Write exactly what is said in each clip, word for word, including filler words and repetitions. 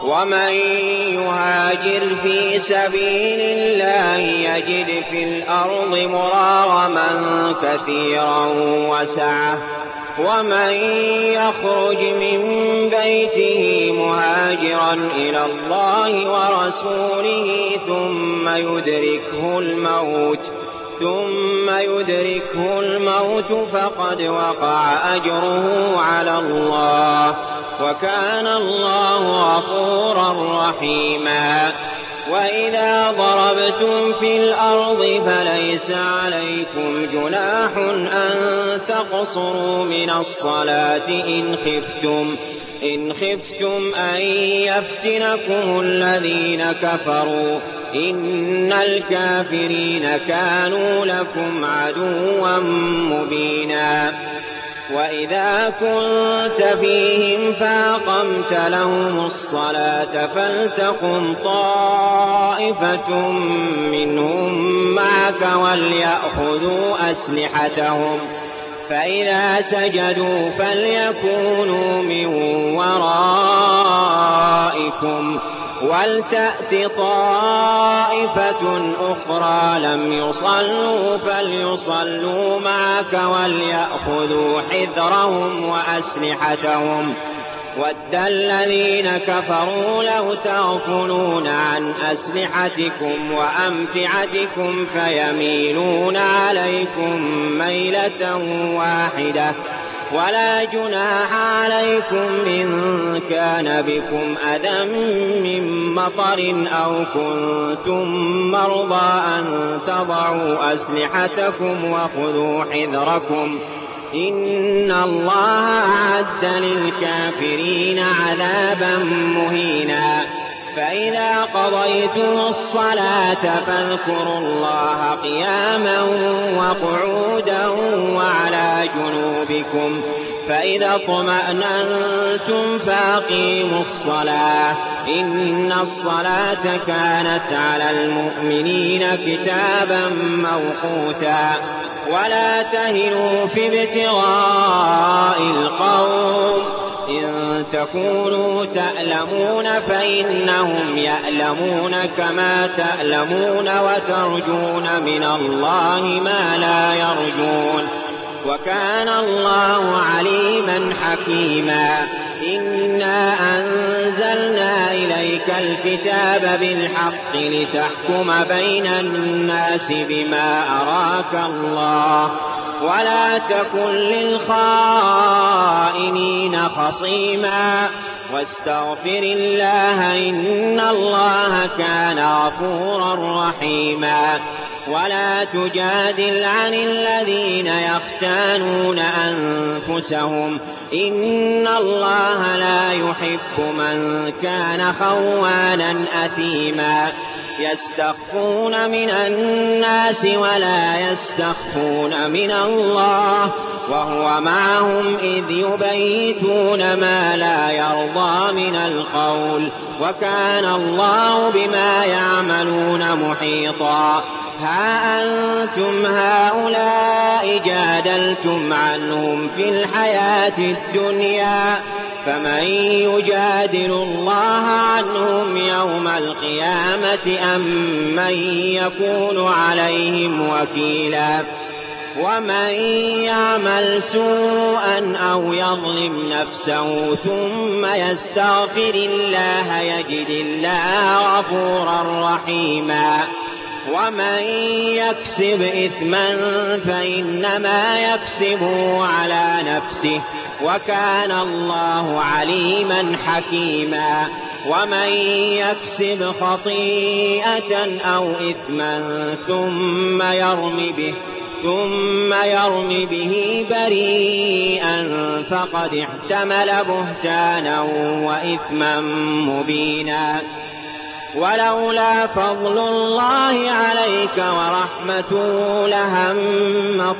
ومن يهاجر في سبيل الله يجد في الأرض مراغما كثيرا وسعة ومن يخرج من بيته مهاجرا إلى الله ورسوله ثم يدركه الموت ثم يدركه الموت فقد وقع أجره على الله وكان الله غفورا رحيما. وإذا ضربتم في الأرض فليس عليكم جناح أن تقصروا من الصلاة إن خفتم إن خفتم أن يفتنكم الذين كفروا إن الكافرين كانوا لكم عدوا مبينا. وإذا كنت فيهم فأقمت لهم الصلاة فلتقم طائفة منهم معك وليأخذوا أسلحتهم فإذا سجدوا فليكونوا من ورائكم ولتأت طائفة أخرى لم يصلوا فليصلوا معك وليأخذوا حذرهم وأسلحتهم ود الذين كفروا لو تغفلون عن أسلحتكم وأمتعتكم فيميلون عليكم ميلة واحدة ولا جناح عليكم إن كان بكم أذى من مطر أو كنتم مرضى أن تضعوا أسلحتكم وخذوا حذركم إن الله أعد للكافرين عذابا مهينا. فإذا قضيتم الصلاة فاذكروا الله قياما وقعودا وعلى جنوبكم فإذا اطمأننتم فأقيموا الصلاة إن الصلاة كانت على المؤمنين كتابا موقوتا. ولا تهنوا في ابتغاء القوم إن تكونوا تألمون فإنهم يألمون كما تألمون وترجون من الله ما لا يرجون وكان الله عليما حكيما. إنا أنزلنا إليك الكتاب بالحق لتحكم بين الناس بما أراك الله ولا تكن للخائنين خصيما واستغفر الله إن الله كان غفورا رحيما. ولا تجادل عن الذين يختانون أنفسهم إن الله لا يحب من كان خوانا أثيما. يستخفون من الناس ولا يستخفون من الله وهو معهم إذ يبيتون ما لا يرضى من القول وكان الله بما يعملون محيطا. ها أنتم هؤلاء جادلتم عنهم في الحياة الدنيا فمن يجادل الله عنهم يوم القيامة أم من يكون عليهم وكيلا. ومن يعمل سوءا أو يظلم نفسه ثم يستغفر الله يجد الله غفورا رحيما. ومن يكسب إثما فإنما يكسبه على نفسه وكان الله عليما حكيما. ومن يكسب خطيئة أو إثما ثم يرم به ثم يرم به بريئا فقد احتمل بهتانا وإثما مبينا. ولولا فضل الله عليك ورحمته لهم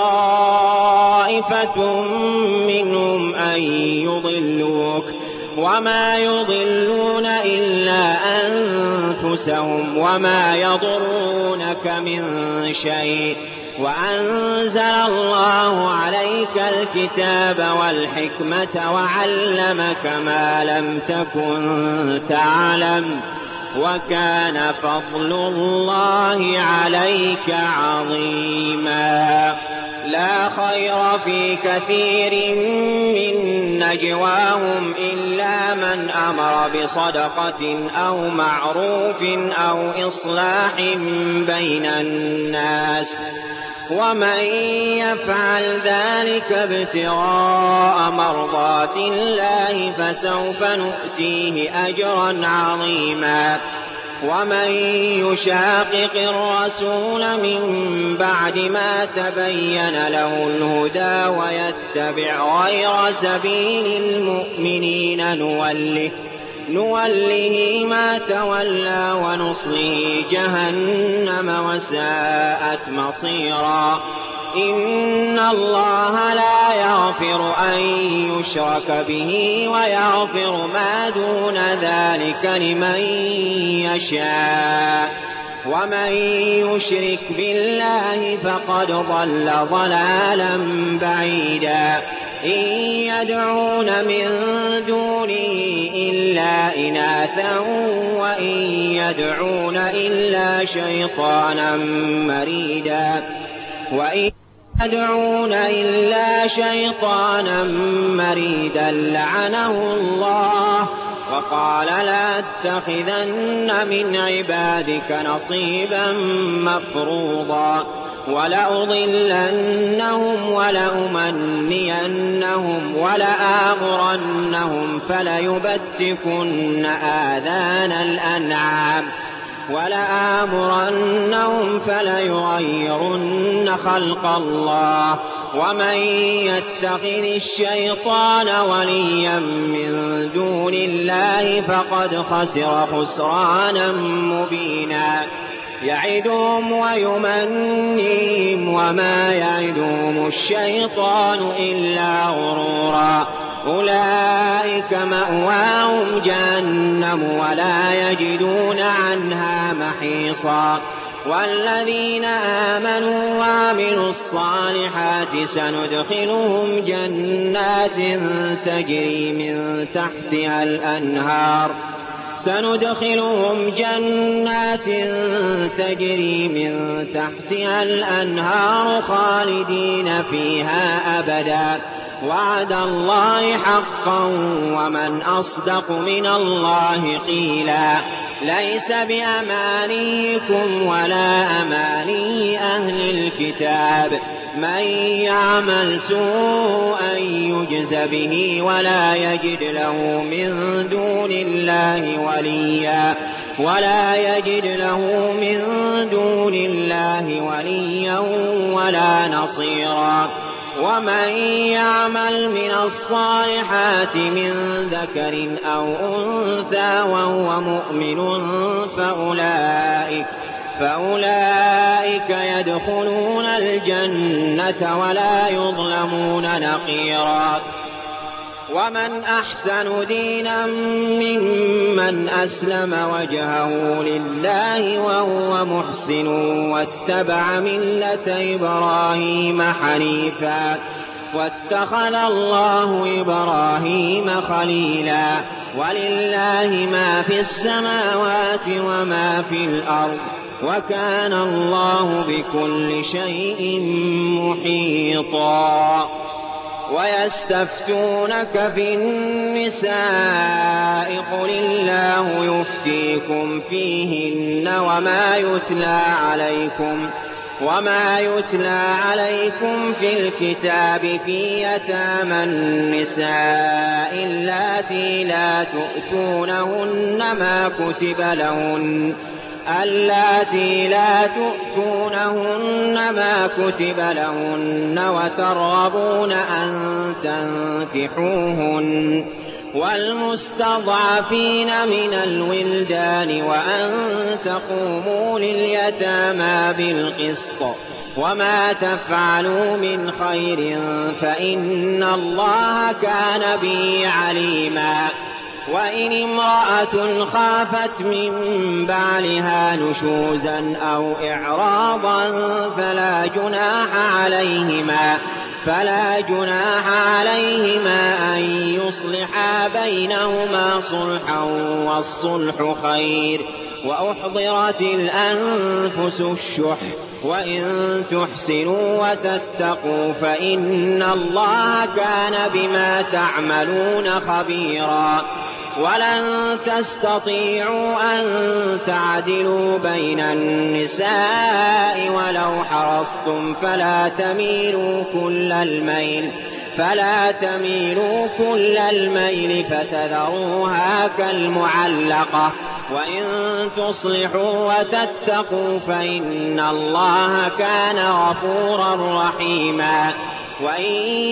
طائفة منهم أن يضلوك وما يضلون إلا أنفسهم وما يضرونك من شيء وأنزل الله عليك الكتاب والحكمة وعلمك ما لم تكن تعلم وكان فضل الله عليك عظيما. لا خير في كثير من نجواهم إلا من أمر بصدقة أو معروف أو إصلاح بين الناس، ومن يفعل ذلك ابتغاء مرضات الله فسوف نؤتيه أجرا عظيما. ومن يشاقق الرسول من بعد ما تبين له الهدى ويتبع غير سبيل المؤمنين نوله, نوله ما تولى ونصله جهنم وساءت مصيرا. إن الله لا يغفر أن يشرك به ويغفر ما دون ذلك لمن يشاء، ومن يشرك بالله فقد ضل ضلالا بعيدا. إن يدعون من دونه إلا إناثا وإن يدعون إلا شيطانا مريدا وإن يدعون إلا شيطانا مريدا لعنه الله وقال لأتخذن من عبادك نصيبا مفروضا ولأضلنهم ولأمنينهم ولآمرنهم فليبتكن آذان الأنعام ولآمرنهم فليغيرن خلق الله. ومن يتخذ الشيطان وليا من دون الله فقد خسر خسرانا مبينا. يعدهم ويمنيهم وما يعدهم الشيطان إلا غرورا. أولئك مأواهم جهنم ولا يجدون عنها محيصا. والذين آمنوا وعملوا الصالحات سندخلهم جنات تجري من تحتها الأنهار سندخلهم جنات تجري من تحتها الأنهار خالدين فيها أبدا. وعد الله حقا ومن أصدق من الله قيلا. ليس بأمانيكم ولا أماني أهل الكتاب من يعمل سوءا يجز به ولا يجد له من دون الله وليا ولا يجد له من دون الله وليا ولا نصيرا. ومن يعمل من الصالحات من ذكر أو أنثى وهو مؤمن فأولئك, فأولئك يدخلون الجنة ولا يظلمون نقيرا. ومن أحسن دينا ممن أسلم وجهه لله وهو محسن واتبع ملة إبراهيم حنيفا واتخذ الله إبراهيم خليلا. ولله ما في السماوات وما في الأرض وكان الله بكل شيء محيطا. ويستفتونك في النساء قل الله يفتيكم فيهن وما يتلى عليكم وما يتلى عليكم في الكتاب في يتامى النساء اللاتي لا تؤتونهن ما كتب لهن اللاتي لا تؤتونهن ما كتب لهن وترغبون أن تنكحوهن والمستضعفين من الولدان وأن تقوموا لليتامى بالقسط وما تفعلوا من خير فإن الله كان به عليما. وإن امرأة خافت من بعلها نشوزا أو إعراضا فلا جناح عليهما فلا جناح عليهما أن يصلحا بينهما صلحا والصلح خير. وأحضرت الأنفس الشح وإن تحسنوا وتتقوا فإن الله كان بما تعملون خبيرا. ولن تستطيعوا أن تعدلوا بين النساء ولو حرصتم فلا تميلوا كل الميل فلا تميلوا كل الميل فتذروها كالمعلقة. وإن تصلحوا وتتقوا فإن الله كان غفورا رحيما. وإن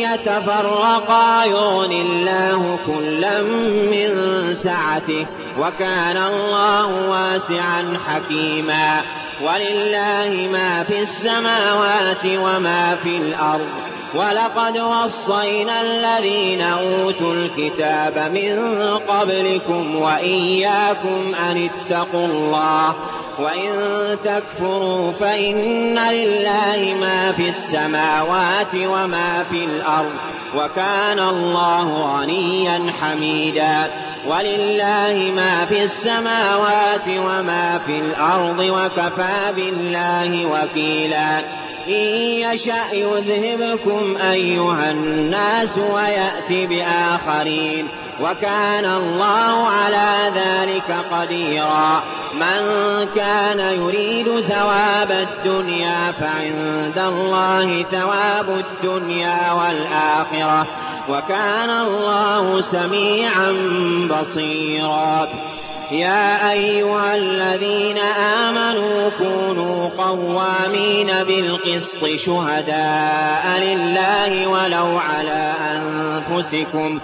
يتفرقا يغن الله كلا من سعته وكان الله واسعا حكيما. ولله ما في السماوات وما في الأرض. ولقد وصينا الذين أوتوا الكتاب من قبلكم وإياكم أن اتقوا الله. وإن تكفروا فإن لله ما في السماوات وما في الأرض وكان الله غنيا حميدا. ولله ما في السماوات وما في الأرض وكفى بالله وكيلا. إن يشأ يذهبكم أيها الناس ويأتي بآخرين وكان الله على ذلك قديرا. من كان يريد ثواب الدنيا فعند الله ثواب الدنيا والآخرة وكان الله سميعا بصيرا. يا أيها الذين آمنوا كونوا قوامين بالقسط شهداء لله ولو على أنفسكم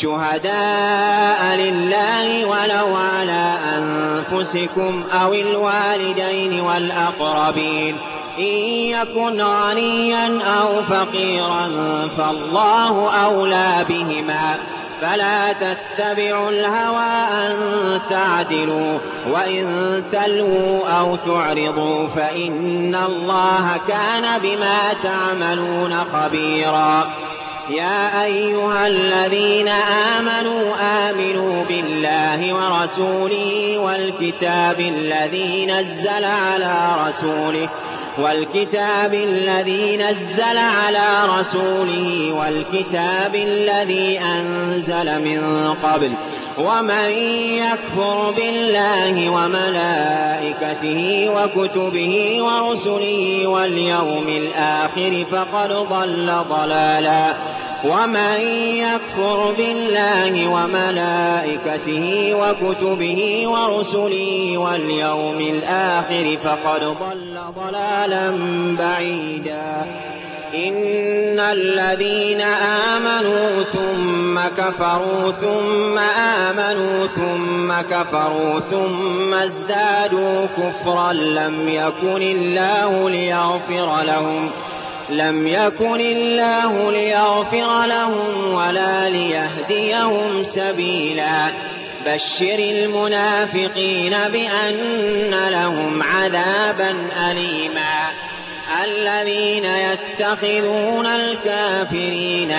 شهداء لله ولو على أنفسكم أو الوالدين والأقربين إن يكن غنيا أو فقيرا فالله أولى بهما فلا تتبعوا الهوى أن تعدلوا وإن تلووا أو تعرضوا فإن الله كان بما تعملون خبيرا. يا أيها الذين آمنوا آمنوا بالله ورسوله والكتاب الذي نزل على رسوله والكتاب الذي نزل على رسوله والكتاب الذي أنزل من قبل ومن يكفر بالله وملائكته وكتبه ورسله واليوم الآخر فقد ضل ضلالا ومن يكفر بالله وملائكته وكتبه ورسله واليوم الآخر فقد ضل ضلالا بعيدا. إن الذين آمنوا ثم كفروا ثم آمنوا ثم كفروا ثم ازدادوا كفرا لم يكن الله ليغفر لهم لم يكن الله ليغفر لهم ولا ليهديهم سبيلا. بشر المنافقين بأن لهم عذابا أليما. الذين يتخذون الكافرين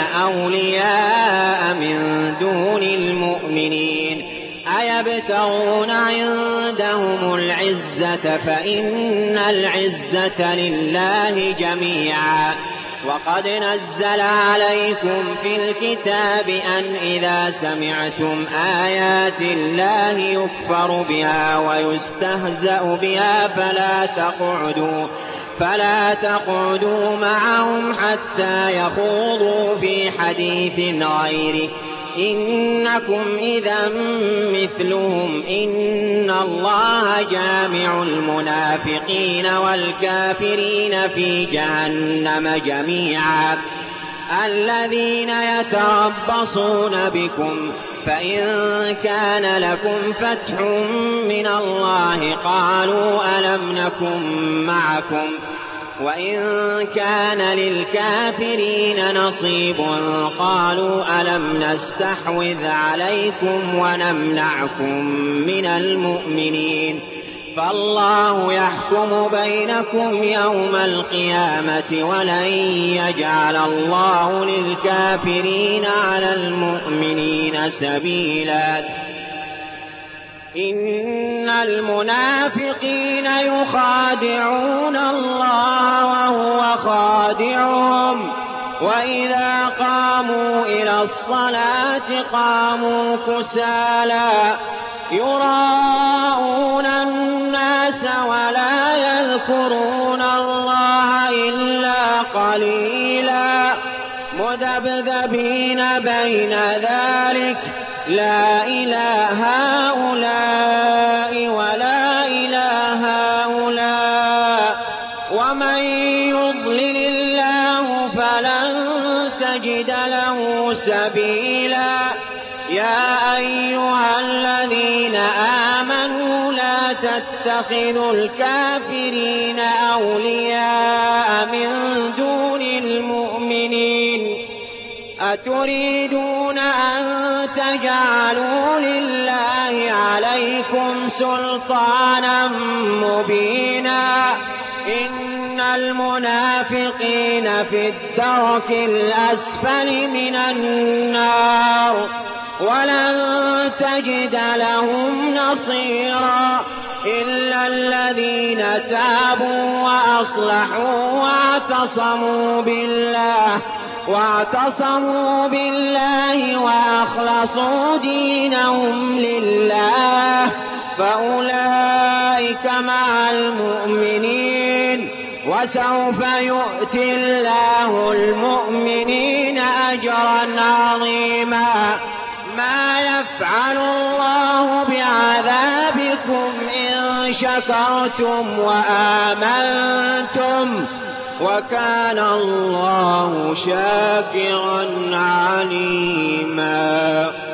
أولياء من دون المؤمنين أيبتغون عندهم العزة فإن العزة لله جميعا. وقد نزل عليكم في الكتاب أن إذا سمعتم آيات الله يكفر بها ويستهزأ بها فلا تقعدوا فلا تقعدوا معهم حتى يخوضوا في حديث غيره إنكم إذا مثلهم إن الله جامع المنافقين والكافرين في جهنم جميعا. الذين يتربصون بكم فإن كان لكم فتح من الله قالوا ألم نكن معكم وإن كان للكافرين نصيب قالوا ألم نستحوذ عليكم ونمنعكم من المؤمنين فالله يحكم بينكم يوم القيامة ولن يجعل الله للكافرين على المؤمنين سبيلا إن المنافقين يخادعون الله وهو خادعهم وإذا قاموا إلى الصلاة قاموا كسالى يراءون الناس ولا يذكرون الله إلا قليلا مذبذبين بين ذلك لا إله هؤلاء ولا إله هؤلاء ومن يضلل الله فلن تجد له سبيلا يا أيها الذين آمنوا لا تتخذوا الكافرين أولياء من دون المؤمنين أتريدون أن تجعلوا لله عليكم سلطانا مبينا إن المنافقين في الدرك الأسفل من النار ولن تجد لهم نصيرا إلا الذين تابوا وأصلحوا واعتصموا بالله واعتصموا بالله وأخلصوا دينهم لله فأولئك مع المؤمنين وسوف يؤتي الله المؤمنين أجرا عظيما ما يفعل الله بعذابكم إن شكرتم وآمنتم وكان الله شاكرا عليما.